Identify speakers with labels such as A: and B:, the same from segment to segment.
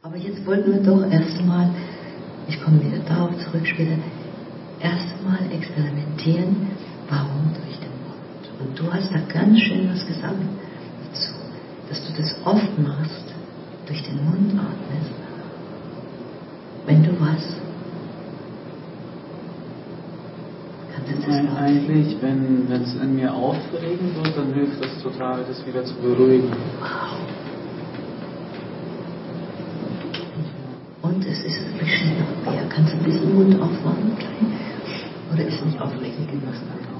A: Aber jetzt wollten wir doch erstmal, ich komme wieder darauf zurück später, erstmal experimentieren, warum durch den Mund. Und du hast da ganz schön was gesagt dazu, dass du das oft machst, durch den Mund atmest, wenn du was. Kannst du das
B: eigentlich, wenn es in mir aufregen wird, dann hilft das total, das wieder zu beruhigen.
A: Wow. Und es ist bestimmt noch mehr. Kannst du ein bisschen Mund aufmachen? Oder ist es nicht aufregend genug?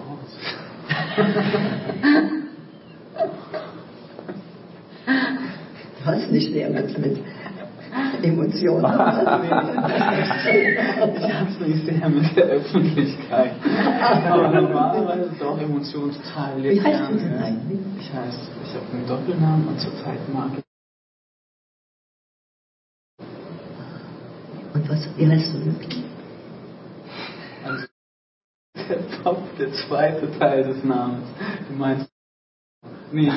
A: Du hast nicht sehr mit Emotionen.
B: Ich habe es nicht sehr mit der Öffentlichkeit. Aber normalerweise ist auch Emotionen total
A: Wie heißt du denn eigentlich?
B: Ich habe einen Doppelnamen und zurzeit mag ich.
A: Und wie heißt du wirklich?
B: Also der zweite Teil des Namens. Du meinst. Nee.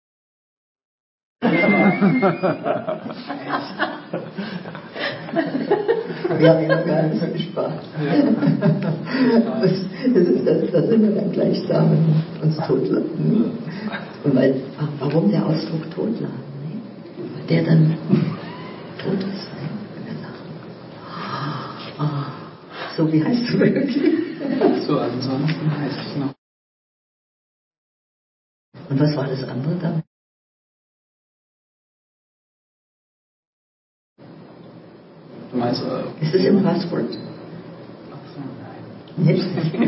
A: Wir haben ja gar nicht so viel Spaß. Da sind wir dann gleich da und uns totladen. Und warum der Ausdruck totladen? Ne? Weil der dann tot ist, ne? Wenn wir lachen. So, wie heißt du wirklich?
B: So, ansonsten heiße ich noch.
A: Und was war das andere dann?
B: Du meinst,
A: ist das im Passwort?
B: Ach so, nein.
A: Nicht?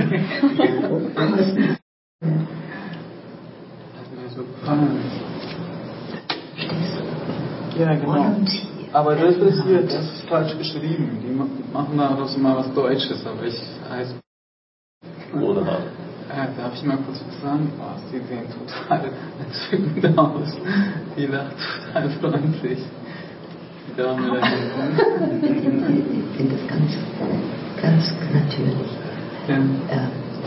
B: Hat mir so gefallen.
A: Stehst du?
B: Ja, genau. Aber das ist falsch geschrieben. Die machen daraus immer was Deutsches, aber ich heiße.
C: Oder?
B: Darf ich mal kurz was sagen? Oh, sie sehen total entzückend aus. Die lacht total freundlich. Die Dame da hinten.
A: Ich finde das ganz natürlich.
B: Ja.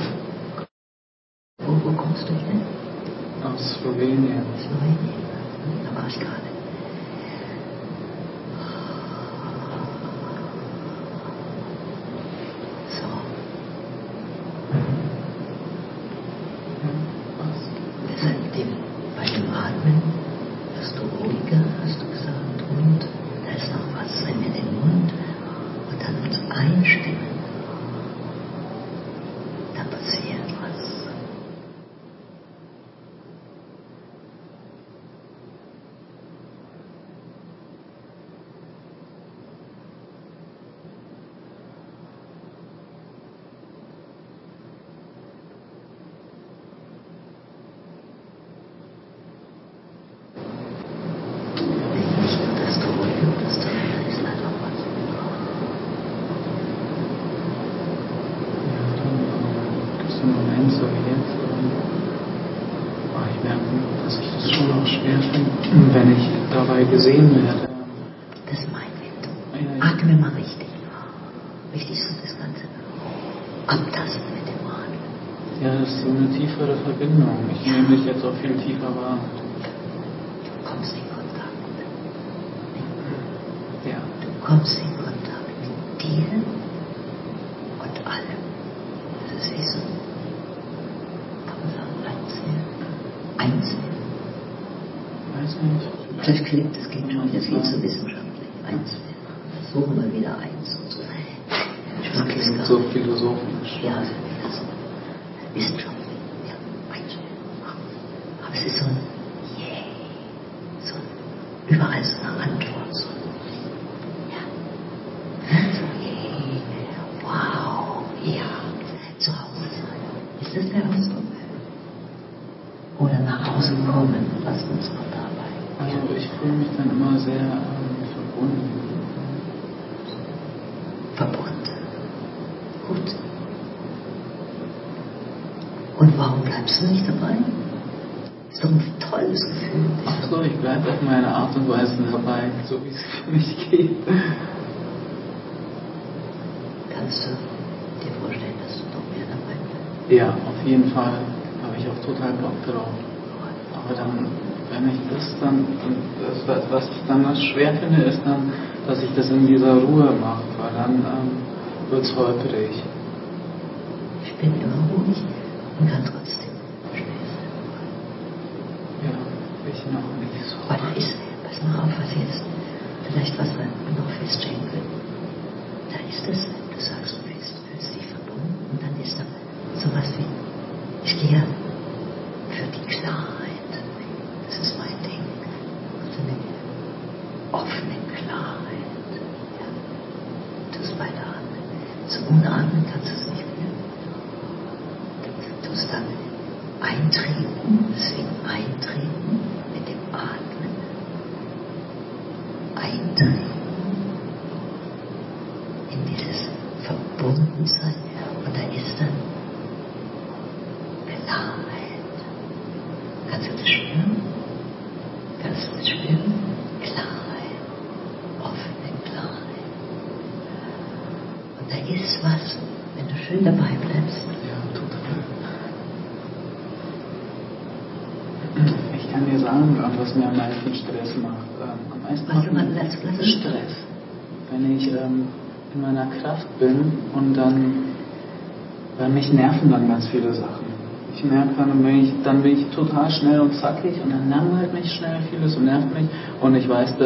A: Wo kommst du hin?
B: Aus Slowenien.
A: Slowenien. Da war ich gerade. So. Deshalb bei dem Atmen wirst du ruhiger, hast du gesagt, und da ist noch was, wenn wir den Mund und dann uns einstimmen, dann passiert was.
B: Wenn ich dabei gesehen werde.
A: Das meinen wir. Atme mal richtig. Richtig so das Ganze abtasten mit dem Atmen.
B: Ja, das ist so eine tiefere Verbindung. Ich nehme dich jetzt auch viel tiefer wahr.
A: Du kommst in Kontakt.
B: Ja.
A: Du kommst in Kontakt mit dir und allem. Das ist wie so, kann man sagen, Einzeln.
B: Weiß nicht.
A: Das klingt, das geht schon jetzt viel zu wissenschaftlich. Eins. Versuchen wir wieder eins und so.
B: Das klingt so philosophisch.
A: Ja, so wissenschaftlich. Ja, eins. Aber es ist so ein yeah. So überall so eine Antwort. So. Ja. So yeah. Wow. Ja. Zu Hause sein. Ist das der Ausdruck? Oder nach Hause kommen. Lass uns mal dabei.
B: Also ich fühle mich dann immer sehr verbunden.
A: Verbunden. Gut. Und warum bleibst du nicht dabei? Ist doch ein tolles Gefühl.
B: Ach so, ich bleibe auf meine Art und Weise dabei, so wie es für mich geht.
A: Kannst du dir vorstellen, dass du noch mehr dabei bleibst?
B: Ja, auf jeden Fall habe ich auch total Bock drauf. Aber dann, wenn ich das dann, was ich dann schwer finde, ist dann dass ich das in dieser Ruhe mache, weil dann wird es holprig.
A: Ich bin immer ruhig und kann trotzdem schnell sein.
B: Ja, ich noch nicht so.
A: Aber da ist, pass mal auf, was jetzt, vielleicht was wir noch feststellen können. Da ist es, du sagst, du fühlst dich verbunden und dann ist da sowas wie, ich gehe für die Klarheit. Das ist mein Ding. So eine offene Klarheit. Ja. Du tust beide atmen. So unatmen kannst du es nicht mehr. Du tust dann eintreten, deswegen eintreten mit dem Atmen. Eintreten in dieses Verbundensein. Und da ist dann Klarheit. Kannst du das spüren? Kannst du das spüren? Klarheit. Offene Klarheit. Und da ist was, wenn du schön dabei bleibst.
B: Ja, total. Ich kann dir sagen, was mir am meisten Stress macht. Am meisten
A: Warte mal,
B: macht
A: lass
B: mir Stress. Wenn ich in meiner Kraft bin und dann, weil mich nerven dann ganz viele Sachen. Ich merke dann bin ich total schnell und zackig und dann langweilt mich schnell vieles und nervt mich und ich weiß,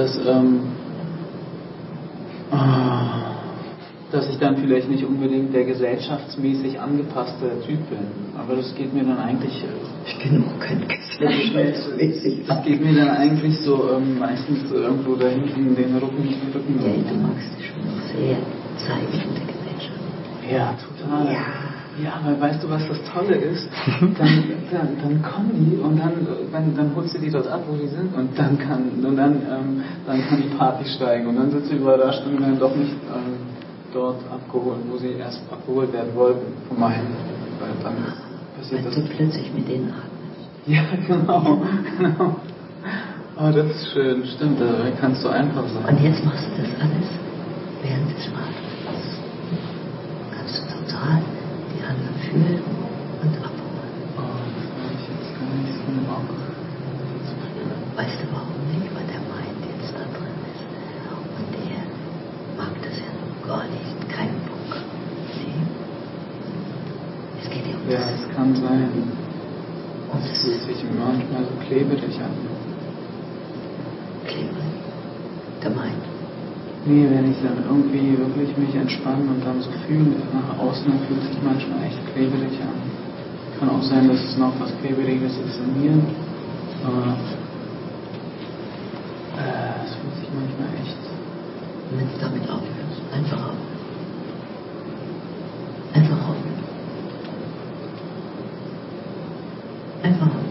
B: dass ich dann vielleicht nicht unbedingt der gesellschaftsmäßig angepasste Typ bin. Aber das geht mir dann eigentlich...
A: Ich bin auch kein gesellschaftsmäßig.
B: Das geht mir dann eigentlich so meistens irgendwo da hinten den Rücken.
A: Ja, du magst dich schon noch sehr zeigen in der Gesellschaft.
B: Ja, total. Ja, weil weißt du, was das Tolle ist? Dann kommen die und dann holst du die dort ab, wo die sind und dann kann die Party steigen und dann sind sie überrascht und werden doch nicht dort abgeholt, wo sie erst abgeholt werden wollten von meinen. Weil dann passiert das.
A: Weil du plötzlich mit denen atmest.
B: Ja, genau. Oh, das ist schön, stimmt, da kannst du einfach sein.
A: Und jetzt machst du das alles während des Atmens. Kannst du total die anderen fühlen und abholen.
B: Oh, das habe ich jetzt gar nicht so Bock zu fühlen.
A: Weißt du warum nicht? Weil der Mind jetzt da drin ist. Und der mag das ja noch gar nicht. Kein Bock. Nee. Es geht ja um
B: Ja,
A: das.
B: es kann sein.
A: Und
B: Es fühlt sich manchmal so klebrig an.
A: Klebrig. Der Mind.
B: Nee, wenn ich dann irgendwie wirklich mich entspanne und dann so fühle nach außen, dann fühlt sich manchmal echt klebrig an. Kann auch sein, dass es noch was Klebriges ist in mir, aber es fühlt sich manchmal echt...
A: Und wenn du damit aufhörst, einfach auf. Einfach auf. Einfach auf.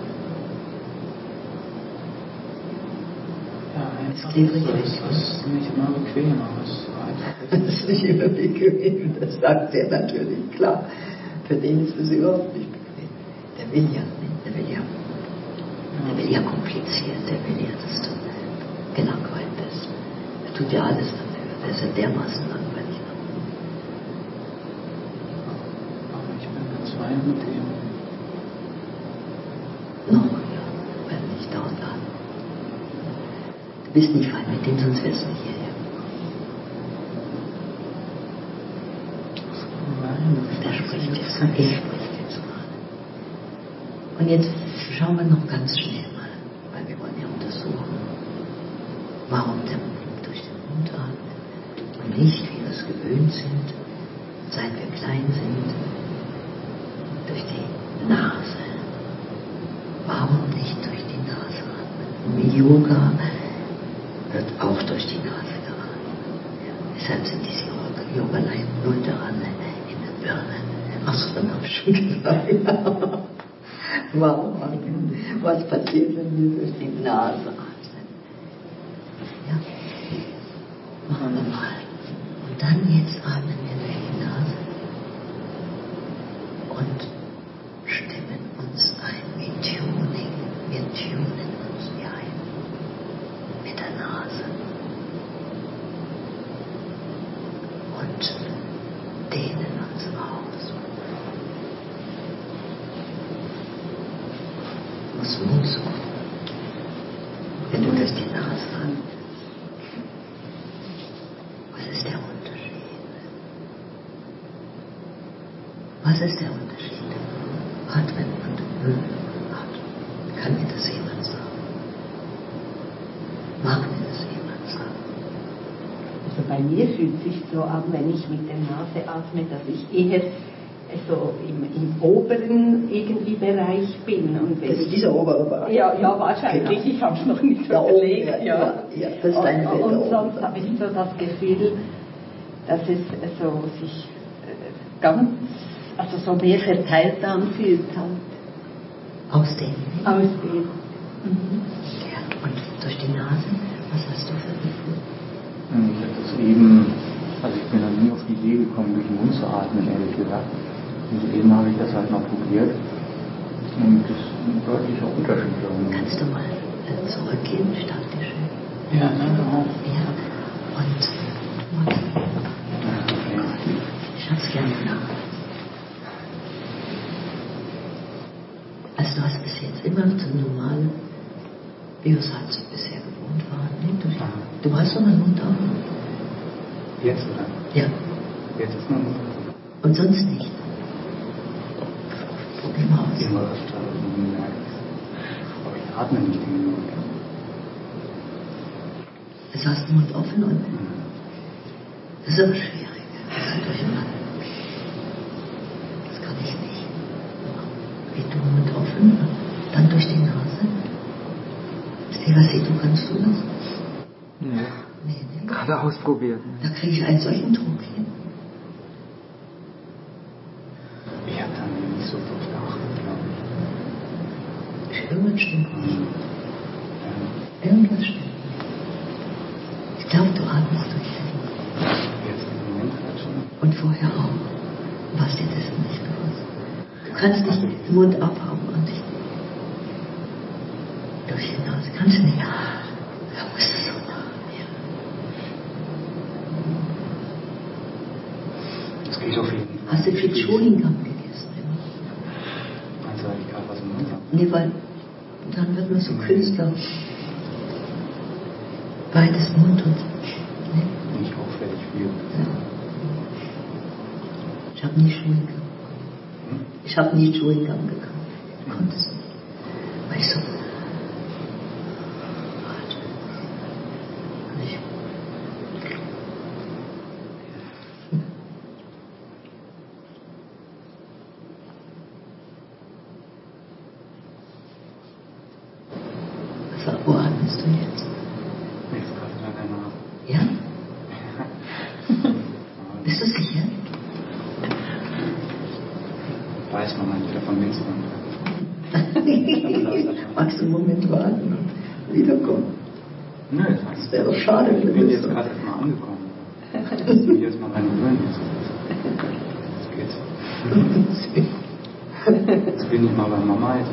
B: Ja, einfach
A: klebrig
B: so,
A: weg.
B: es ist nicht immer bequem, aber es ist einfach...
A: Das ist nicht immer bequem, das sagt er natürlich, klar. Für den ist es überhaupt nicht bequem. Der will ja kompliziert, der will ja, dass du gelangweilt bist. Er tut ja alles dafür, der ist ja dermaßen langweilig.
B: Aber ich bin ganz fein mit dem.
A: Noch, ja, weil nicht dauernd an. Du bist nicht fein mit dem, sonst wärst du nicht hierher. Der spricht jetzt, ich spreche jetzt gerade. Und jetzt schauen wir noch ganz schnell mal, weil wir wollen ja untersuchen, warum der Mund durch den Mund atmet und nicht, wie wir es gewöhnt sind, seit wir klein sind, durch die Nase. Warum nicht durch die Nase atmen? Im Yoga wird auch durch die Nase geatmet. Ja, deshalb sind diese Yoga-Leinen nur daran in der Birne. Achso, dann habe ich schon gesagt. Warum atmen? Was passiert, wenn wir durch die Nase atmen? Ja, machen wir mal. Und dann jetzt atmen wir durch die Nase und stimmen uns ein. Wir tunen uns hier ein. Mit der Nase. Und dehnen uns aus. Muss Mund suchen. Wenn du durch die Nase atmest. Was ist der Unterschied? Atmen und atmen. Kann mir das jemand sagen? Mag mir das jemand sagen?
D: Also bei mir fühlt es sich so an, wenn ich mit der Nase atme, dass ich eher so im oberen irgendwie Bereich bin. Und wenn
A: das ist dieser obere Bereich?
D: Ja, wahrscheinlich. Genau. Ich habe es noch nicht so überlegt. Ja,
A: das ist deine Welt.
D: Und sonst habe ich so das Gefühl, dass es so sich ganz, also so mehr verteilt anfühlt halt.
A: Ausdehnen.
D: Ausdehnen.
A: Mhm. Ja, und durch die Nase, was hast du für ein Gefühl?
C: Ich habe das eben, also ich bin noch nie auf die Idee gekommen, durch den Mund zu atmen, ehrlich gesagt. Und eben habe ich das halt mal probiert. Und das ist ein deutlicher Unterschied.
A: Kannst du mal zurückgehen, stark dir schön.
B: Ja, genau.
A: Ja, und ich hab's gerne nach. Also du hast bis jetzt immer so normal, wie wir es halt so bisher gewohnt waren. Ne? Du hast so einen Mund auf.
C: Jetzt, oder?
A: Ja.
C: Jetzt ist man.
A: Und sonst nicht. Probier mal aus.
C: Immer öfter merke ich. Aber ich atme nicht in den Mund.
A: Also hast den Mund offen und das ist aber schwierig. Durcheinander. Das kann ich nicht. Wie du Mund offen, dann durch die Nase. Du kannst du das?
E: Nee.
A: Nee.
E: Gerade ausprobiert.
A: Da kriege ich einen solchen Druck hin.
C: Ich habe dann nicht so drauf geachtet, glaube ich.
A: Irgendwas stimmt nicht. Irgendwas stimmt nicht. Ich glaube, du atmest durch den Mund.
C: Jetzt im Moment halt schon.
A: Und vorher auch. Du hast dir das nicht gewusst. Du kannst nicht den Mund abhaben und dich durch die Nase. Kannst du nicht. Da musst du so nah. Ja.
C: Das geht auf jeden Fall.
A: Hast du viel Chewing Gum gegessen?
C: Also ich gerade was im Mund habe.
A: Nee, weil dann wird man so Künstler. Beides Mund und nee.
C: Nicht auffällig viel.
A: Ja. Ich habe nie Chewing Gum. Ich habe nie Chewing Gum gekauft. Ich konnte es nicht. Weil ich so. Nicht. Also, wo atmest du jetzt?
C: Jetzt gerade in der Nase.
A: Ja? Bist du sicher?
C: Weiß man halt wieder von links und
A: Magst du einen Moment warten und wiederkommen?
C: Nö,
A: Das wäre doch schade,
C: ich
A: wenn
C: bin
A: das
C: jetzt
A: so.
C: gerade erstmal angekommen. Ich muss mich erstmal dran gewöhnen. Jetzt geht's. Jetzt bin ich mal bei Mama, jetzt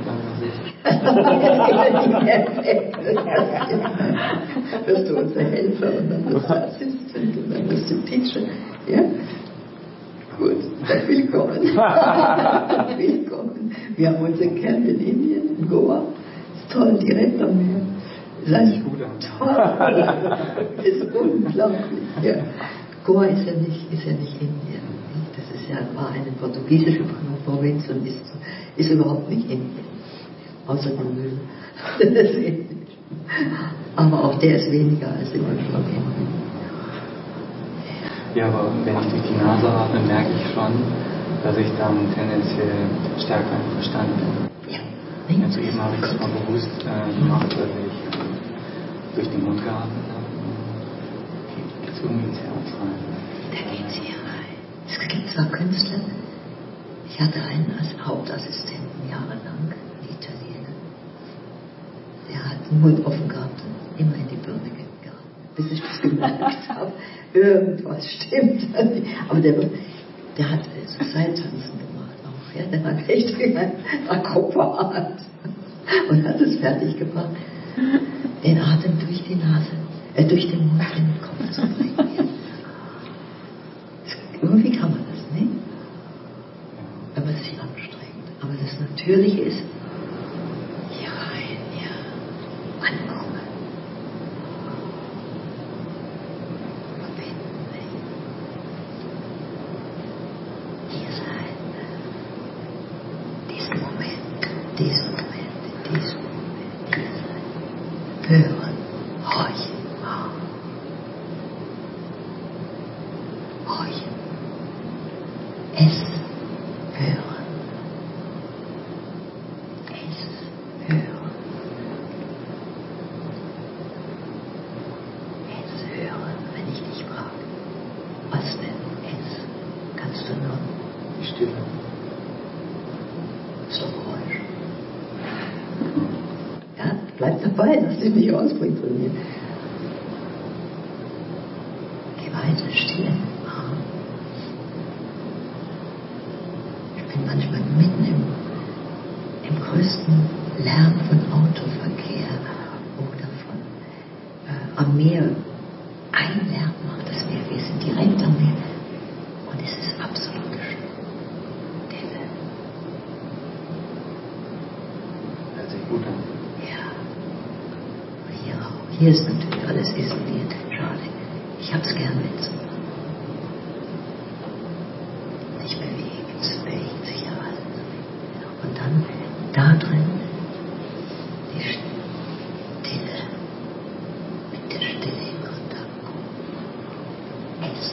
A: Wirst du unser Helfer und dann wirst du Assistent und dann wirst du Teacher. Ja? Gut, dann willkommen. Willkommen. Wir haben unser Camp in Indien, in Goa. Ist toll, direkt am Meer.
C: Hört sich gut an.
A: Toll. Ist unglaublich. Ja. Goa ist ja nicht Indien. Das ist ja, war eine portugiesische Provinz und ist überhaupt nicht Indien. Außer dem Müll. Das ist Indien. Aber auch der ist weniger als im Anfang Indien.
C: Ja, aber wenn ich durch die Nase atme, merke ich schon, dass ich dann tendenziell stärker im Verstand bin.
A: Ja.
C: Also eben habe ich das mal bewusst gemacht, dass ich durch den Mund geatmet habe. Geht irgendwie ins Herz rein.
A: Da geht's hier rein. Es gibt zwar Künstler, ich hatte einen als Hauptassistenten jahrelang, ein Italiener. Der hat den Mund offen gehabt und immer in die Birne geatmet, bis ich das gemerkt habe. Irgendwas stimmt da nicht. Aber der hat so Seiltanzen gemacht auch. Ja? Der war echt wie ein Akrobat und hat es fertig gebracht, den Atem durch die Nase, durch den Mund in den Kopf zu bringen. Irgendwie kann man das, ne? Aber es ist anstrengend. Aber das Natürliche ist hier rein, ja, ankommen. Hier sein. diesem Moment, in diesem Moment, hören, horchen, horchen, es hören, es hören, es hören, wenn ich dich frage, was denn es, kannst du nur
C: Die Stille.
A: so Geräusch. Ja, bleib dabei, lass dich nicht rausbringen von mir. Geh weiter, Stille. Ich bin manchmal mitten im größten Lärm von Autoverkehr oder am Meer. Ein Lärm macht das Meer. Wir sind direkt am Meer. Und es ist absolute Stille.
C: Hört sich gut an.
A: Ja. Und hier auch. Hier ist natürlich alles isoliert. Schade. Ich hab's gern, wenn es sich bewegt. Es bewegt sich ja alles. Und dann da drin die Stille. Mit der Stille in Kontakt kommen. Es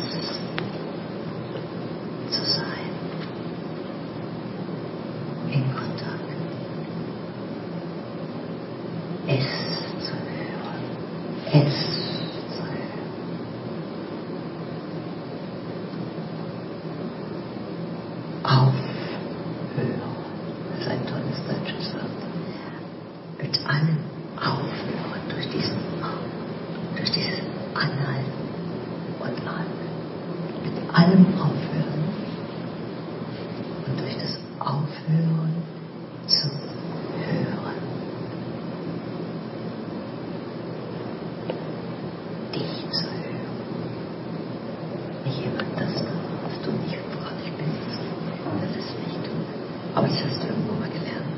A: zu sein. In Kontakt. Es zu hören. Es zu hören. Aufhören. Das ist ein tolles deutsches Wort. Mit allem aufhören durch dieses Anhalten und Atmen. Mit allem aufhören und durch das Aufhören zu hören. Dich zu hören. Nicht immer das, was du nicht wirklich bist. Das ist nicht du. Aber das hast du irgendwo mal gelernt.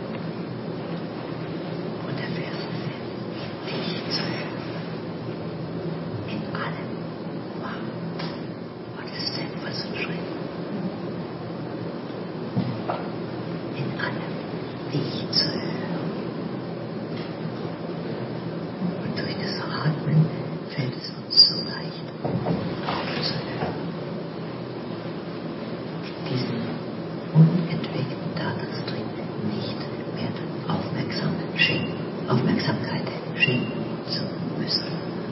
A: Und der Vers ist, dich zu hören. In allem. Wow. What is that? Was für ein Schritt? In allem. Dich zu hören. Und durch das Atmen fällt es uns so leicht, aufzuhören. Diesen unentwegten Datenstream nicht mehr Aufmerksamkeit schenken zu müssen.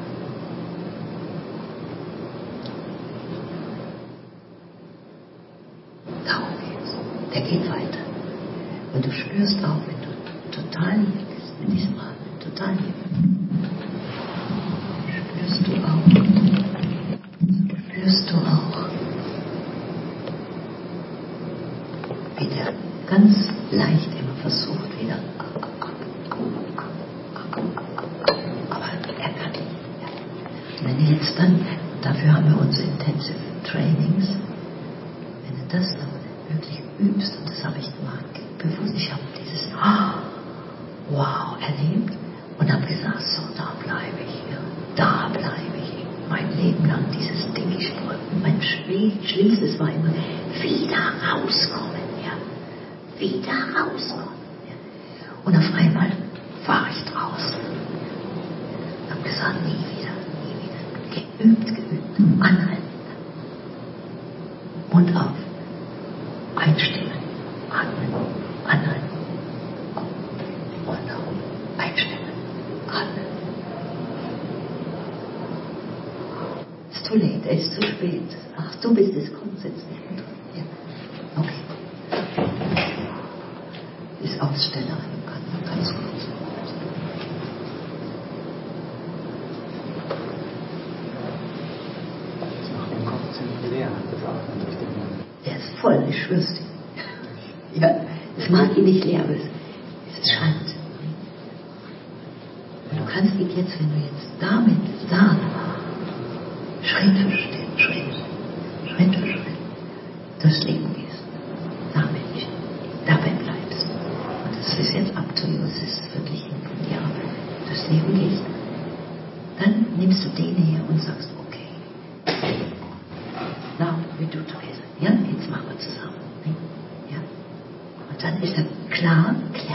A: Darum geht's. Der geht weiter. Und du spürst auch, wenn du total hier bist, mit diesem Atmen, total hier bist, spürst du auch, wie der ganz leicht immer versucht, wieder aber er kann nicht. Wenn du jetzt dann, dafür haben wir unsere Intensive Trainings, wenn du das dann wirklich übst, und das habe ich gemacht, bewusst, ich habe dieses Wow erlebt und habe gesagt, so, da bleibe ich hier, da bleibe ich mein Leben lang, dieses Ding, ich wollte, mein Schlimmstes war immer, wieder rauskommen, ja, wieder rauskommen, ja. Und auf einmal fahre ich draußen, habe gesagt, nie wieder, geübt, anhalten, Mund auf, einstimmen, atmen, anhalten, Mund auf, einstimmen, atmen. It's too late, es ist zu spät. Ach, du bist es, komm, setz dich mit drin. Ja. Okay. Ist Ausstellerin, ganz kurz.
C: Das macht den Kopf ziemlich leer, das Atmen durch den Mund.
A: Der ist voll, ich schwör's dir. Ja, es macht ihn nicht leer, aber es ist schreibt. Und du kannst ihn jetzt, wenn du jetzt damit Schritt für Schritt durchs Leben gehst, dabei bleibst. Und das ist jetzt up to you, es ist wirklich von dir ab. Durchs Leben gehst, dann nimmst du den her und sagst, okay, now we do together. Ja, jetzt machen wir zusammen. Ja. Und dann ist er klar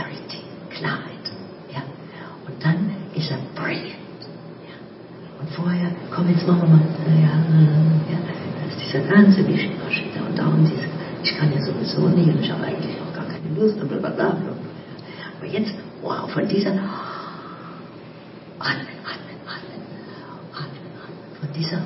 A: komm, jetzt machen wir mal, da ist dieser ganze Wischiwaschi da und darum diese, ich kann ja sowieso nicht und ich habe eigentlich auch gar keine Lust und blablabla. Aber jetzt, wow, von dieser, atmen, von dieser,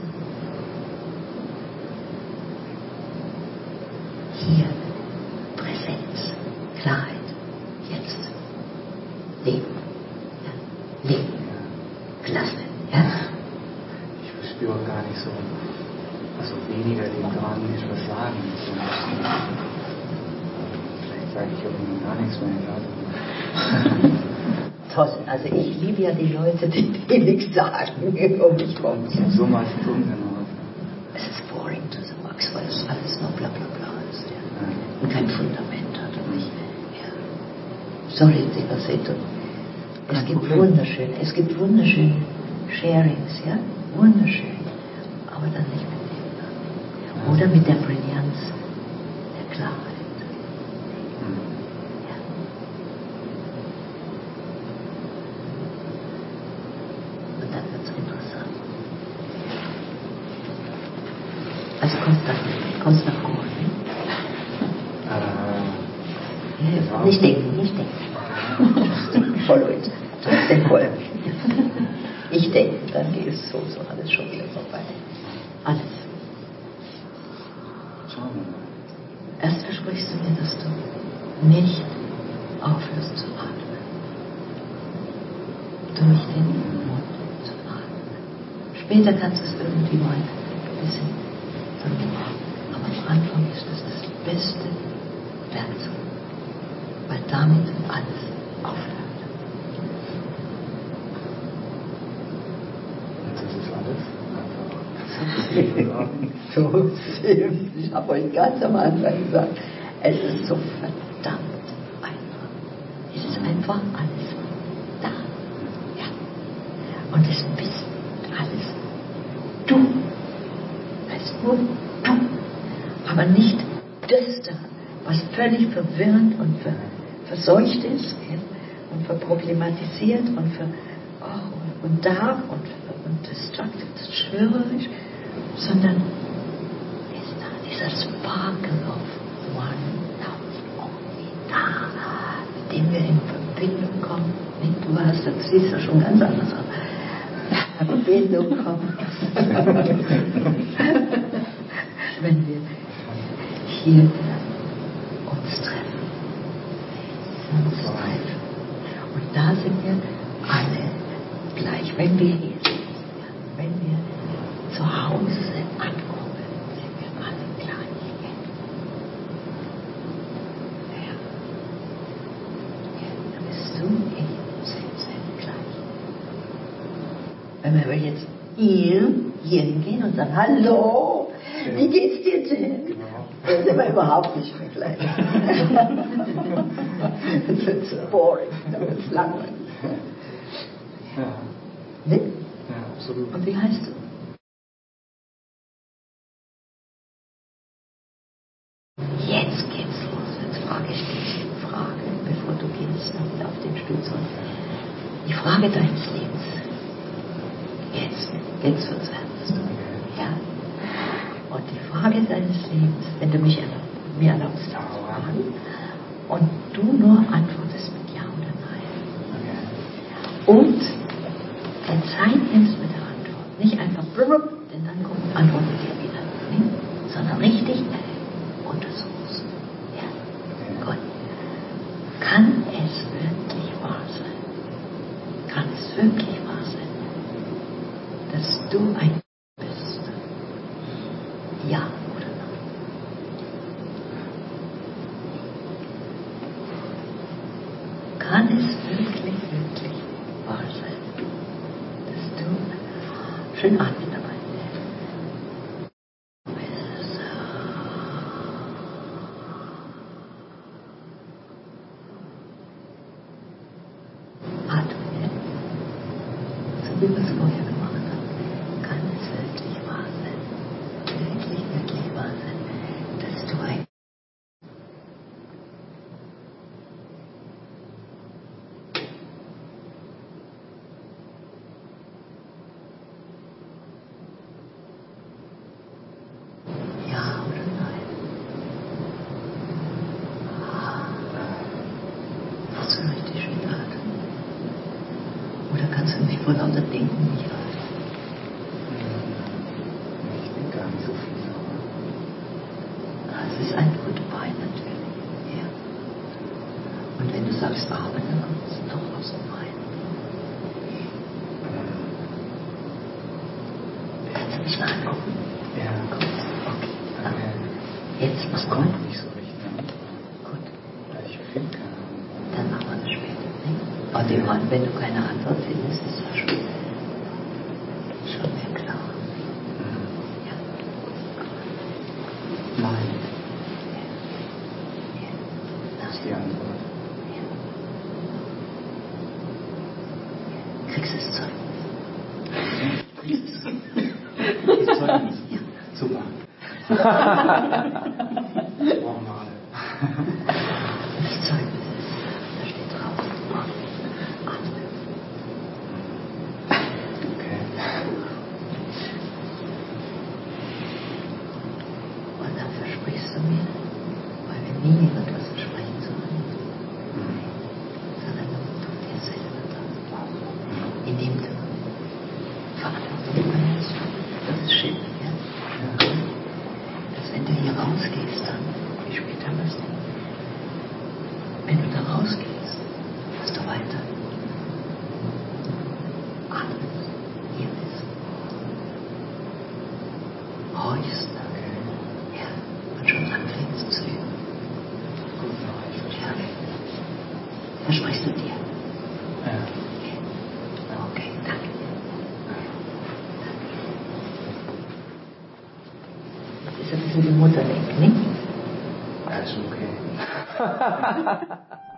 A: hier, Präsenz, Klarheit, jetzt, Leben, ja, Leben, klasse, ja.
C: Ich verspüre gar nicht so, also weniger den Drang, ich was sagen zu müssen. Vielleicht sage ich auch gar nichts mehr.
A: Toll, also ich liebe ja die Leute, die nichts sagen, um mich rum.
C: So meistens ungenau.
A: Es ist boring to the max, weil es alles nur bla bla bla ist, ja. Und kein Fundament hat und nicht, ja. Sorry, Sebastian. Es gibt wunderschöne Sharings, ja, wunderschön, aber dann nicht mit dem. Oder mit der Brillanz der Klarheit. Ja. Und dann wird es interessant. Also kommst nach Ruhe, ne? Ja, nicht denken. Follow it. Den folgen. Ich denke, dann geht es so alles schon wieder vorbei. Alles. Erst versprichst du mir, dass du nicht aufhörst zu atmen. Durch den Mund zu atmen. Später kannst du es irgendwie mal ein bisschen vermehren. Aber am Anfang ist das beste Werkzeug. Weil damit alles aufhört. So, ich habe euch ganz am Anfang gesagt, es ist so verdammt einfach. Es ist einfach alles da. Ja. Und es bist alles du. Es ist nur du. Aber nicht das da, was völlig verwirrend und verseucht ist und verproblematisiert und destructive, schwörerisch, sondern ist da dieser Sparkle of One Love, only da, mit dem wir in Verbindung kommen. Du hast, das siehst ja schon ganz anders aus. Verbindung kommen. Wenn wir hier uns treffen. Und da sind wir alle gleich, wenn wir hier sind. Wenn wir zu Hause ankommen, sind wir alle gleich. Ja. Dann bist du, ich, sind gleich. Wenn wir jetzt hier hingehen und sagen, hallo, wie geht's dir denn? Dann sind wir überhaupt nicht mehr gleich. Das wird so boring, das wird langweilig.
C: Ja.
A: Ne?
C: Ja, absolut.
A: Und wie heißt du? Jetzt geht's los. Jetzt frage ich dich die Frage, bevor du gehst und wieder auf den Stuhl sollst. Die Frage deines Lebens. Jetzt wird's ernst. Ja? Und die Frage deines Lebens, wenn du mir erlaubst, zu fragen, und du nur antwortest mit Ja oder Nein. Und dir Zeit nimmst mit der Antwort. Nicht einfach blub, denn dann antwortet ihr wieder. Ne? Sondern richtig untersuchst. Ja? Gut. Kann es wirklich wahr sein? Kann es wirklich wahr sein, dass du ein bist? Ja oder nein? Kann es wirklich wahr sein, dass du schön atmen dabei? Atmen, so wie wir es vorher gemacht haben. Kann es sagst Amen, dann kommt es noch aus dem rein. Kannst du mich mal angucken?
B: Ja.
A: Gut, okay.
B: Danke.
A: Jetzt
B: Das
A: mal
B: kommt nicht so richtig.
A: Gut,
B: Weil ich finde keine Ahnung.
A: dann machen wir das später. Ne? Und irgendwann, wenn du keine Antwort findest, ist das schon sehr klar. Ja.
C: Nein.
A: Ja.
C: Das ist die Antwort.
A: Kriegst du das Zeug?
C: Das Zeugnis.
A: Ja.
C: Super. Brauchen wir alle.
A: Das Zeugnis ist, da steht drauf, atmen.
C: Okay.
A: Und dann versprichst du mir, weil wir nie irgendwas versprechen sollen, sondern nur du dir selber das, indem du Verantwortung übernimmst für das Schiff, ja? Dass wenn du hier rausgehst, dann, wie spät haben wir es denn? Wenn du da rausgehst, dass du weiter atmest, hier bist, horchst, ja, und schon anfängst zu üben.
C: Gut, ich
A: Ja. Versprichst du dir?
C: Ja.
A: Okay, danke dir. Das ist ein bisschen die Mutter weg, nicht?
C: Alles okay.